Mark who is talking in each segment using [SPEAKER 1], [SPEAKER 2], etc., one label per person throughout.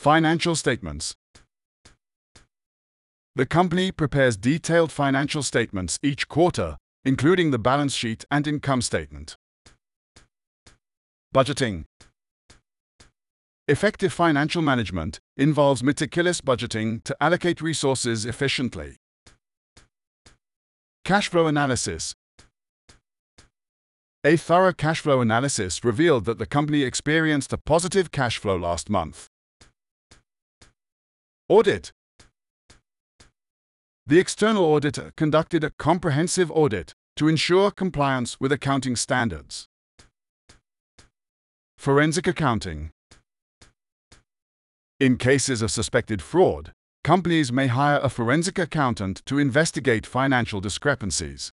[SPEAKER 1] Financial statements. The company prepares detailed financial statements each quarter, including the balance sheet and income statement. Budgeting. Effective financial management involves meticulous budgeting to allocate resources efficiently. Cash flow analysis. A thorough cash flow analysis revealed that the company experienced a positive cash flow last month. Audit. The external auditor conducted a comprehensive audit to ensure compliance with accounting standards. Forensic accounting. In cases of suspected fraud, companies may hire a forensic accountant to investigate financial discrepancies.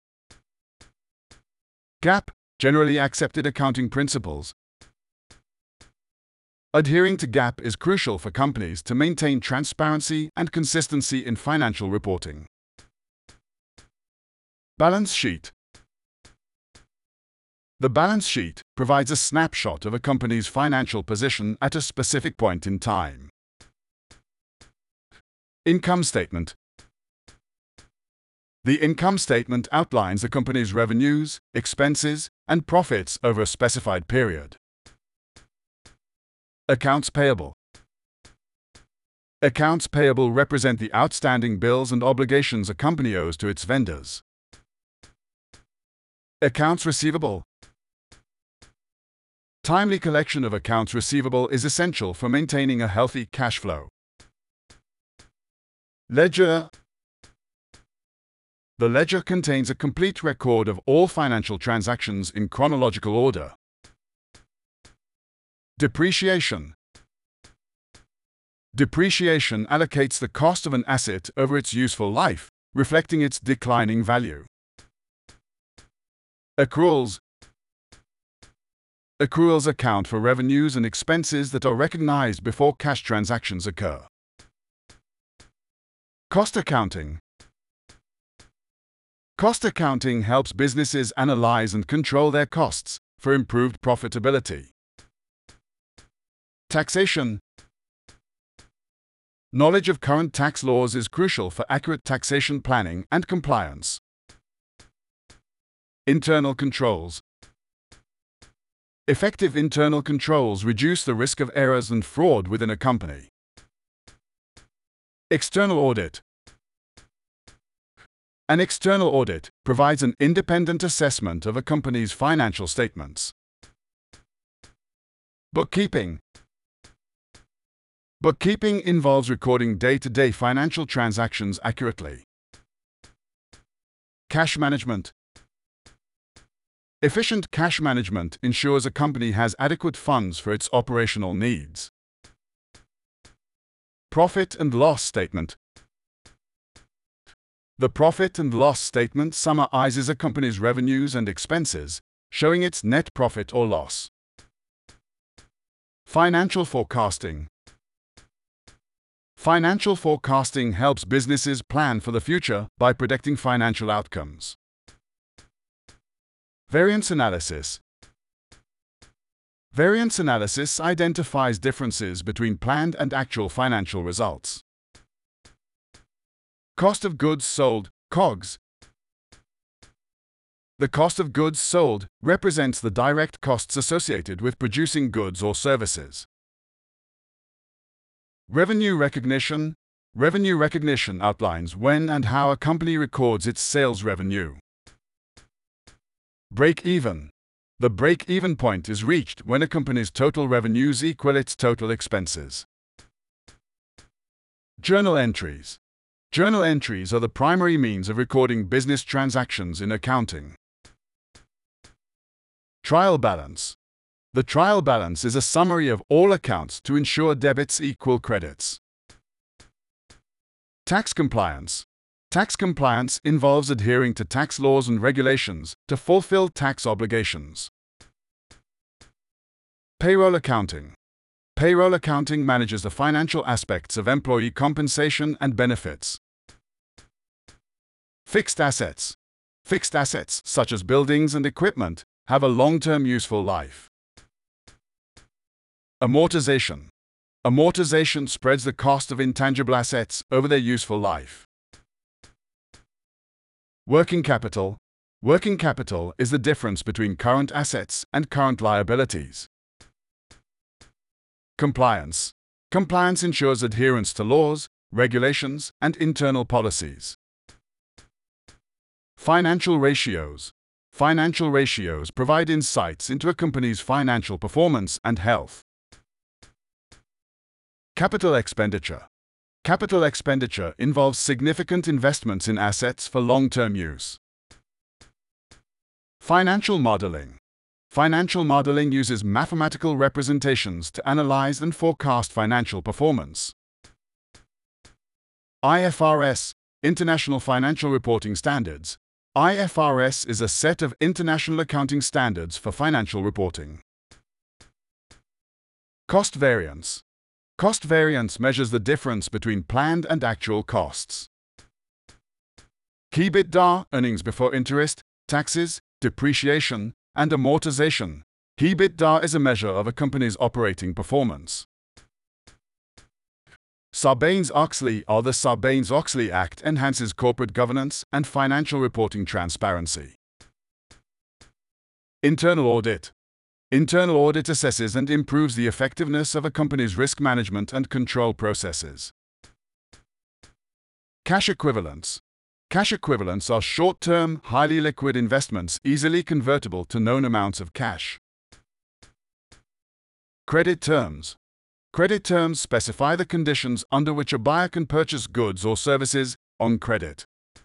[SPEAKER 1] GAAP, generally accepted accounting principles. Adhering to GAAP is crucial for companies to maintain transparency and consistency in financial reporting. Balance sheet. The balance sheet provides a snapshot of a company's financial position at a specific point in time. Income statement. The income statement outlines the company's revenues, expenses, and profits over a specified period. Accounts payable. Accounts payable represent the outstanding bills and obligations a company owes to its vendors. Accounts receivable. Timely collection of accounts receivable is essential for maintaining a healthy cash flow. Ledger. The ledger contains a complete record of all financial transactions in chronological order. Depreciation. Depreciation allocates the cost of an asset over its useful life, reflecting its declining value. Accruals. Accruals account for revenues and expenses that are recognized before cash transactions occur. Cost accounting. Cost accounting helps businesses analyze and control their costs for improved profitability. Taxation. Knowledge of current tax laws is crucial for accurate taxation planning and compliance. Internal controls. Effective internal controls reduce the risk of errors and fraud within a company. External audit. An external audit provides an independent assessment of a company's financial statements. Bookkeeping. Bookkeeping involves recording day-to-day financial transactions accurately. Cash management. Efficient cash management ensures a company has adequate funds for its operational needs. Profit and loss statement. The profit and loss statement summarizes a company's revenues and expenses, showing its net profit or loss. Financial forecasting. Financial forecasting helps businesses plan for the future by predicting financial outcomes. Variance analysis. Variance analysis identifies differences between planned and actual financial results. Cost of goods sold, COGS. The cost of goods sold represents the direct costs associated with producing goods or services. Revenue recognition. Revenue recognition outlines when and how a company records its sales revenue. Break-even. The break-even point is reached when a company's total revenues equal its total expenses. Journal entries. Journal entries are the primary means of recording business transactions in accounting. Trial balance. The trial balance is a summary of all accounts to ensure debits equal credits. Tax compliance. Tax compliance involves adhering to tax laws and regulations to fulfill tax obligations. Payroll accounting. Payroll accounting manages the financial aspects of employee compensation and benefits. Fixed assets. Fixed assets, such as buildings and equipment, have a long-term useful life. Amortization. Amortization spreads the cost of intangible assets over their useful life. Working capital. Working capital is the difference between current assets and current liabilities. Compliance. Compliance ensures adherence to laws, regulations, and internal policies. Financial ratios. Financial ratios provide insights into a company's financial performance and health. Capital expenditure. Capital expenditure involves significant investments in assets for long-term use. Financial modeling. Financial modeling uses mathematical representations to analyze and forecast financial performance. IFRS, International Financial Reporting Standards. IFRS is a set of international accounting standards for financial reporting. Cost variance. Cost variance measures the difference between planned and actual costs. EBITDA, earnings before interest, taxes, depreciation, and amortization. EBITDA is a measure of a company's operating performance. Sarbanes-Oxley or the Sarbanes-Oxley Act enhances corporate governance and financial reporting transparency. Internal audit. Internal audit assesses and improves the effectiveness of a company's risk management and control processes. Cash equivalents. Cash equivalents are short-term, highly liquid investments easily convertible to known amounts of cash. Credit terms. Credit terms specify the conditions under which a buyer can purchase goods or services on credit.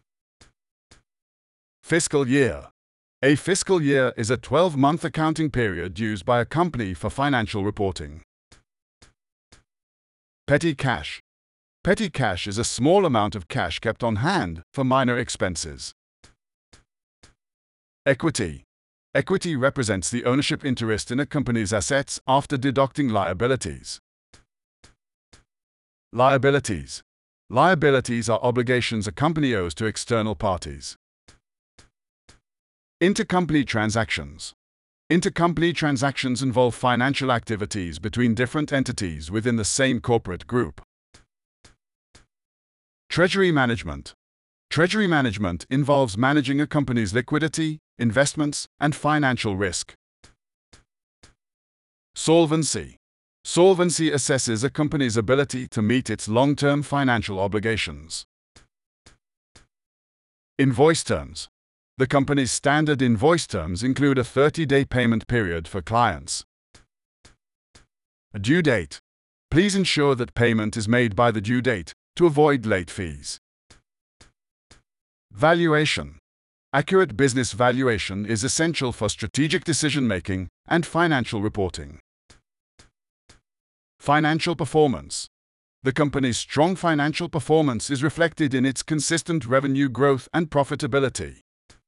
[SPEAKER 1] Fiscal year. A fiscal year is a 12-month accounting period used by a company for financial reporting. Petty cash. Petty cash is a small amount of cash kept on hand for minor expenses. Equity. Equity represents the ownership interest in a company's assets after deducting liabilities. Liabilities. Liabilities are obligations a company owes to external parties. Intercompany transactions. Intercompany transactions involve financial activities between different entities within the same corporate group. Treasury management. Treasury management involves managing a company's liquidity, investments, and financial risk. Solvency. Solvency assesses a company's ability to meet its long-term financial obligations. Invoice terms. The company's standard invoice terms include a 30-day payment period for clients. A due date. Please ensure that payment is made by the due date to avoid late fees. Valuation. Accurate business valuation is essential for strategic decision-making and financial reporting. Financial performance. The company's strong financial performance is reflected in its consistent revenue growth and profitability.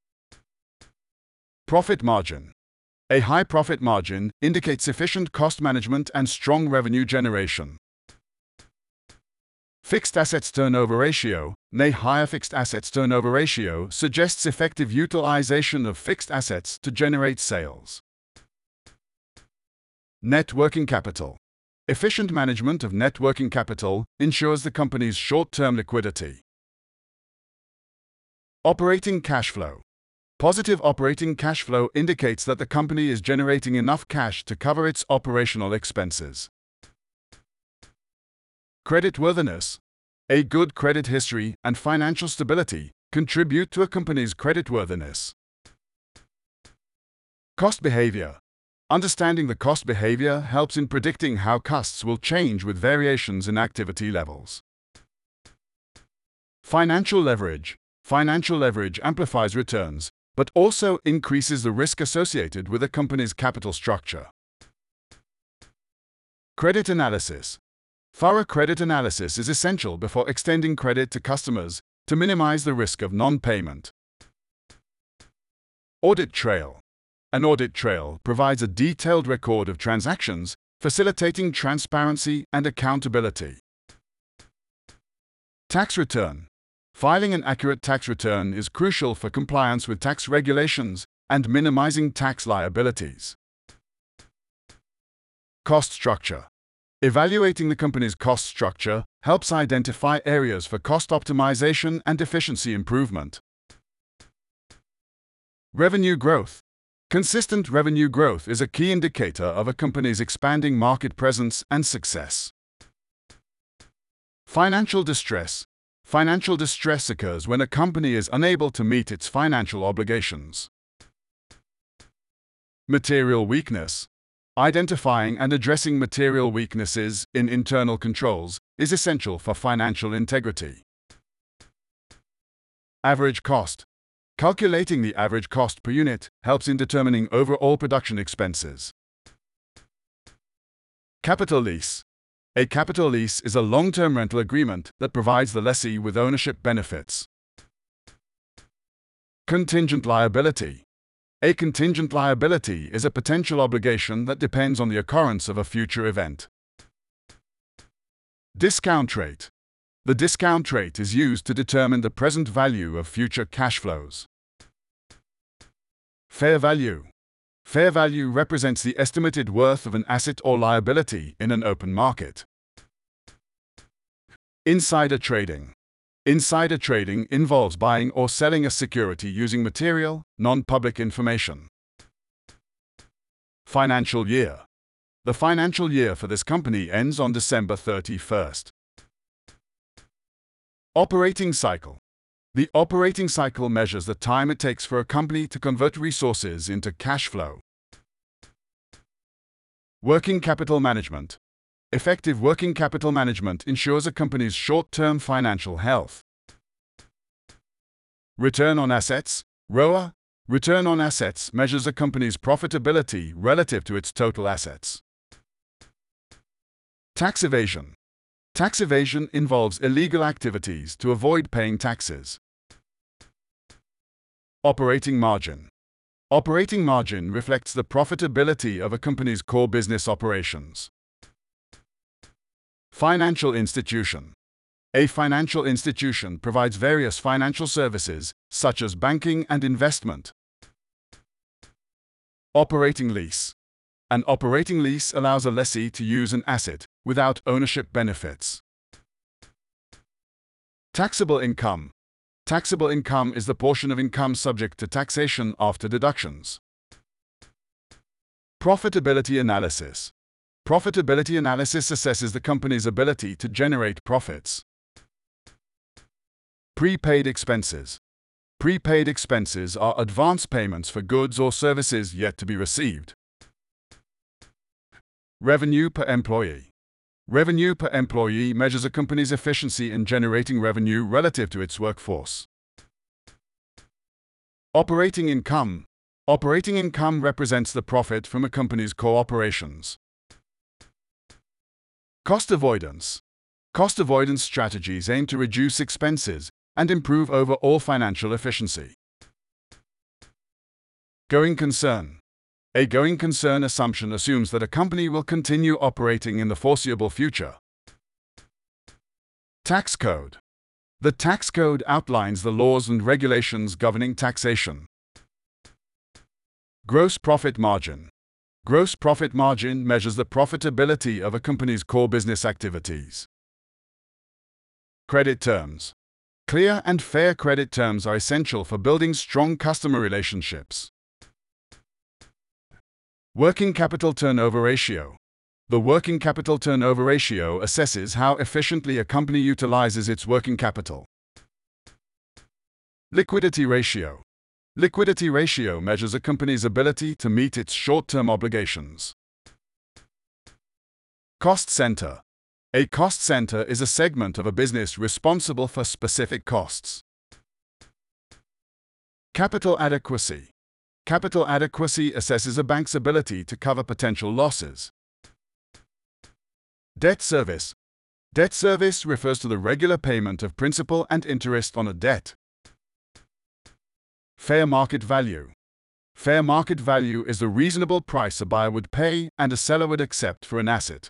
[SPEAKER 1] Profit margin. A high profit margin indicates efficient cost management and strong revenue generation. Fixed assets turnover ratio. A higher fixed assets turnover ratio suggests effective utilization of fixed assets to generate sales. Net working capital. Efficient management of net working capital ensures the company's short-term liquidity. Operating cash flow. Positive operating cash flow indicates that the company is generating enough cash to cover its operational expenses. Creditworthiness. A good credit history and financial stability contribute to a company's creditworthiness. Cost behavior. Understanding the cost behavior helps in predicting how costs will change with variations in activity levels. Financial leverage. Financial leverage amplifies returns, but also increases the risk associated with a company's capital structure. Credit analysis. Thorough credit analysis is essential before extending credit to customers to minimize the risk of non-payment. Audit trail. An audit trail provides a detailed record of transactions, facilitating transparency and accountability. Tax return. Filing an accurate tax return is crucial for compliance with tax regulations and minimizing tax liabilities. Cost structure. Evaluating the company's cost structure helps identify areas for cost optimization and efficiency improvement. Revenue growth. Consistent revenue growth is a key indicator of a company's expanding market presence and success. Financial distress. Financial distress occurs when a company is unable to meet its financial obligations. Material weakness. Identifying and addressing material weaknesses in internal controls is essential for financial integrity. Average cost. Calculating the average cost per unit helps in determining overall production expenses. Capital lease. A capital lease is a long-term rental agreement that provides the lessee with ownership benefits. Contingent liability. A contingent liability is a potential obligation that depends on the occurrence of a future event. Discount rate. The discount rate is used to determine the present value of future cash flows. Fair value. Fair value represents the estimated worth of an asset or liability in an open market. Insider trading. Insider trading involves buying or selling a security using material, non-public information. Financial year. The financial year for this company ends on December 31st. Operating cycle. The operating cycle measures the time it takes for a company to convert resources into cash flow. Working capital management. Effective working capital management ensures a company's short-term financial health. Return on assets, ROA. Return on assets measures a company's profitability relative to its total assets. Tax evasion. Tax evasion involves illegal activities to avoid paying taxes. Operating margin. Operating margin reflects the profitability of a company's core business operations. Financial institution. A financial institution provides various financial services, such as banking and investment. Operating lease. An operating lease allows a lessee to use an asset without ownership benefits. Taxable income. Taxable income is the portion of income subject to taxation after deductions. Profitability analysis. Profitability analysis assesses the company's ability to generate profits. Prepaid expenses. Prepaid expenses are advance payments for goods or services yet to be received. Revenue per employee. Revenue per employee measures a company's efficiency in generating revenue relative to its workforce. Operating income. Operating income represents the profit from a company's core operations. Cost avoidance. Cost avoidance strategies aim to reduce expenses and improve overall financial efficiency. Going concern. A going concern assumption assumes that a company will continue operating in the foreseeable future. Tax code. The tax code outlines the laws and regulations governing taxation. Gross profit margin. Gross profit margin measures the profitability of a company's core business activities. Credit terms. Clear and fair credit terms are essential for building strong customer relationships. Working capital turnover ratio. The working capital turnover ratio assesses how efficiently a company utilizes its working capital. Liquidity ratio. Liquidity ratio measures a company's ability to meet its short-term obligations. Cost center. A cost center is a segment of a business responsible for specific costs. Capital adequacy. Capital adequacy assesses a bank's ability to cover potential losses. Debt service. Debt service refers to the regular payment of principal and interest on a debt. Fair market value. Fair market value is the reasonable price a buyer would pay and a seller would accept for an asset.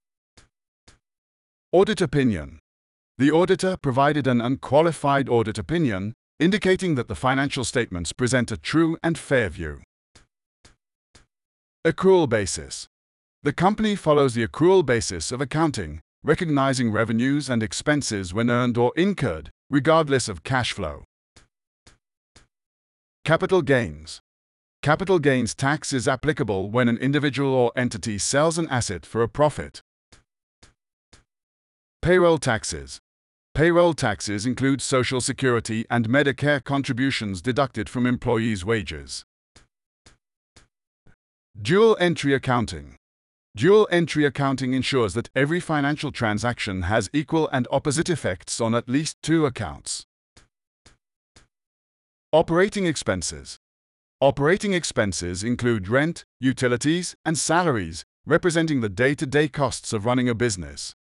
[SPEAKER 1] Audit opinion. The auditor provided an unqualified audit opinion, indicating that the financial statements present a true and fair view. Accrual basis. The company follows the accrual basis of accounting, recognizing revenues and expenses when earned or incurred, regardless of cash flow. Capital gains. Capital gains tax is applicable when an individual or entity sells an asset for a profit. Payroll taxes. Payroll taxes include Social Security and Medicare contributions deducted from employees' wages. Dual entry accounting. Dual entry accounting ensures that every financial transaction has equal and opposite effects on at least two accounts. Operating expenses. Operating expenses include rent, utilities, and salaries, representing the day-to-day costs of running a business.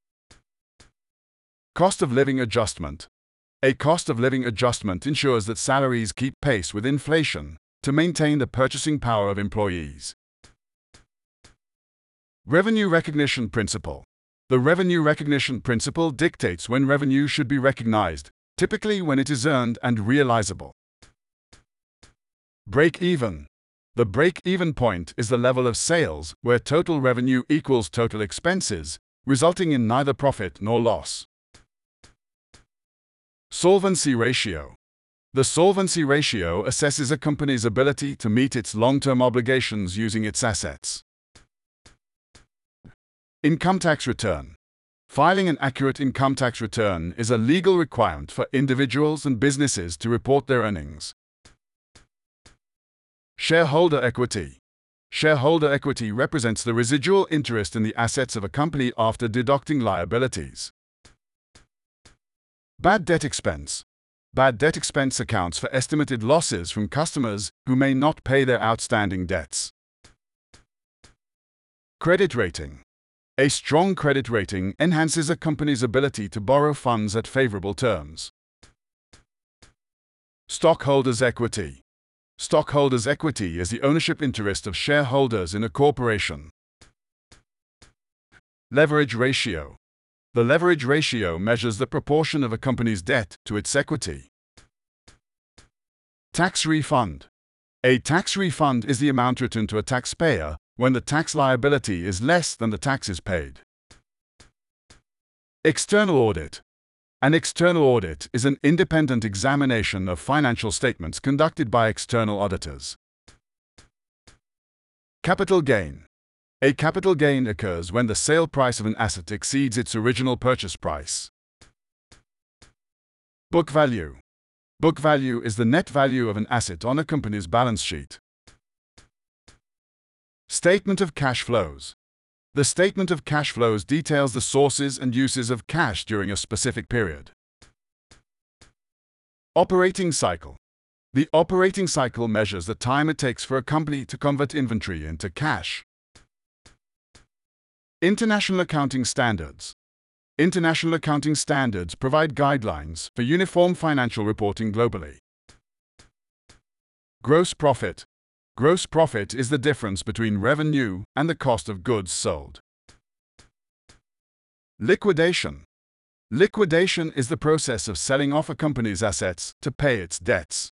[SPEAKER 1] Cost of living adjustment. A cost of living adjustment ensures that salaries keep pace with inflation to maintain the purchasing power of employees. Revenue recognition principle. The revenue recognition principle dictates when revenue should be recognized, typically when it is earned and realizable. Break-even. The break-even point is the level of sales where total revenue equals total expenses, resulting in neither profit nor loss. Solvency ratio. The solvency ratio assesses a company's ability to meet its long-term obligations using its assets. Income tax return. Filing an accurate income tax return is a legal requirement for individuals and businesses to report their earnings. Shareholder equity. Shareholder equity represents the residual interest in the assets of a company after deducting liabilities. Bad debt expense. Bad debt expense accounts for estimated losses from customers who may not pay their outstanding debts. Credit rating. A strong credit rating enhances a company's ability to borrow funds at favorable terms. Stockholders' equity. Stockholders' equity is the ownership interest of shareholders in a corporation. Leverage ratio. The leverage ratio measures the proportion of a company's debt to its equity. Tax refund. A tax refund is the amount returned to a taxpayer when the tax liability is less than the taxes paid. External audit. An external audit is an independent examination of financial statements conducted by external auditors. Capital gain. A capital gain occurs when the sale price of an asset exceeds its original purchase price. Book value. Book value is the net value of an asset on a company's balance sheet. Statement of cash flows. The statement of cash flows details the sources and uses of cash during a specific period. Operating cycle. The operating cycle measures the time it takes for a company to convert inventory into cash. International accounting standards. International accounting standards provide guidelines for uniform financial reporting globally. Gross profit. Gross profit is the difference between revenue and the cost of goods sold. Liquidation. Liquidation is the process of selling off a company's assets to pay its debts.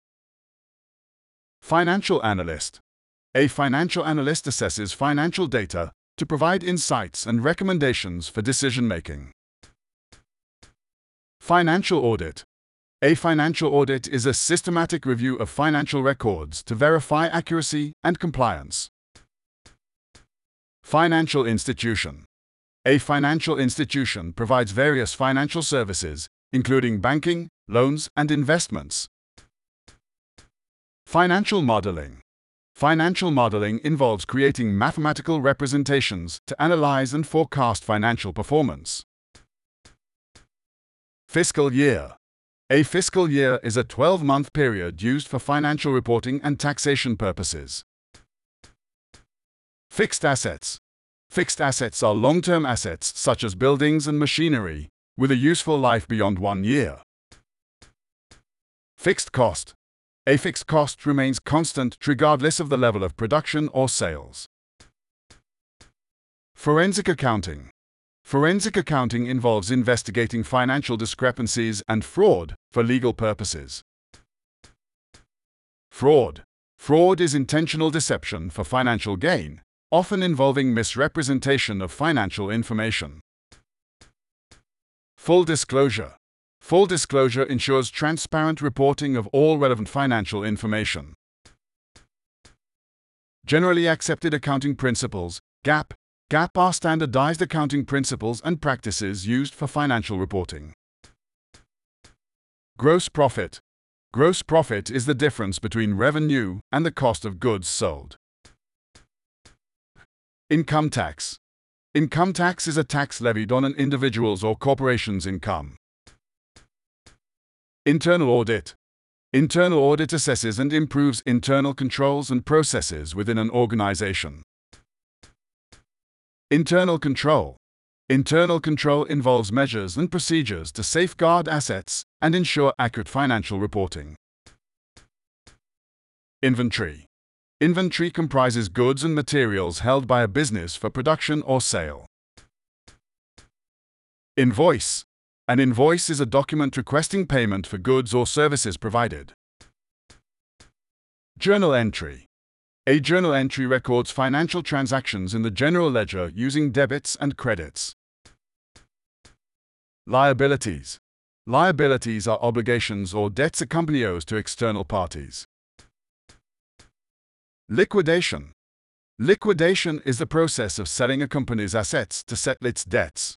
[SPEAKER 1] Financial analyst. A financial analyst assesses financial data to provide insights and recommendations for decision-making. Financial audit. A financial audit is a systematic review of financial records to verify accuracy and compliance. Financial institution. A financial institution provides various financial services, including banking, loans, and investments. Financial modeling. Financial modeling involves creating mathematical representations to analyze and forecast financial performance. Fiscal year. A fiscal year is a 12-month period used for financial reporting and taxation purposes. Fixed assets. Fixed assets are long-term assets such as buildings and machinery, with a useful life beyond 1 year. Fixed cost. A fixed cost remains constant regardless of the level of production or sales. Forensic accounting. Forensic accounting involves investigating financial discrepancies and fraud for legal purposes. Fraud. Fraud is intentional deception for financial gain, often involving misrepresentation of financial information. Full disclosure. Full disclosure ensures transparent reporting of all relevant financial information. Generally accepted accounting principles, GAAP. GAAP are standardized accounting principles and practices used for financial reporting. Gross profit. Gross profit is the difference between revenue and the cost of goods sold. Income tax. Income tax is a tax levied on an individual's or corporation's income. Internal audit. Internal audit assesses and improves internal controls and processes within an organization. Internal control. Internal control involves measures and procedures to safeguard assets and ensure accurate financial reporting. Inventory. Inventory comprises goods and materials held by a business for production or sale. Invoice. An invoice is a document requesting payment for goods or services provided. Journal entry. A journal entry records financial transactions in the general ledger using debits and credits. Liabilities. Liabilities are obligations or debts a company owes to external parties. Liquidation. Liquidation is the process of selling a company's assets to settle its debts.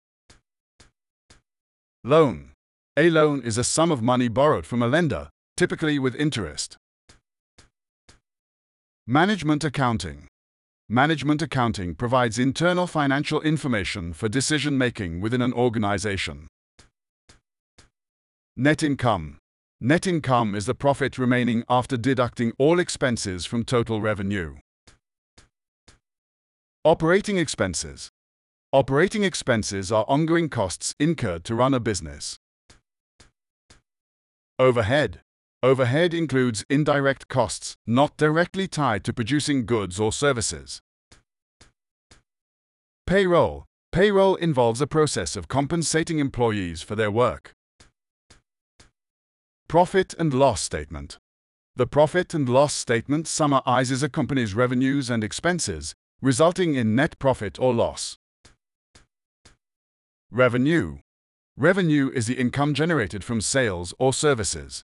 [SPEAKER 1] Loan. A loan is a sum of money borrowed from a lender, typically with interest. Management accounting. Management accounting provides internal financial information for decision-making within an organization. Net income. Net income is the profit remaining after deducting all expenses from total revenue. Operating expenses. Operating expenses are ongoing costs incurred to run a business. Overhead. Overhead includes indirect costs, not directly tied to producing goods or services. Payroll. Payroll involves a process of compensating employees for their work. Profit and loss statement. The profit and loss statement summarizes a company's revenues and expenses, resulting in net profit or loss. Revenue. Revenue is the income generated from sales or services.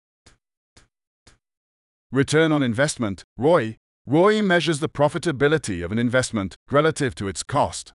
[SPEAKER 1] Return on investment, ROI. ROI measures the profitability of an investment relative to its cost.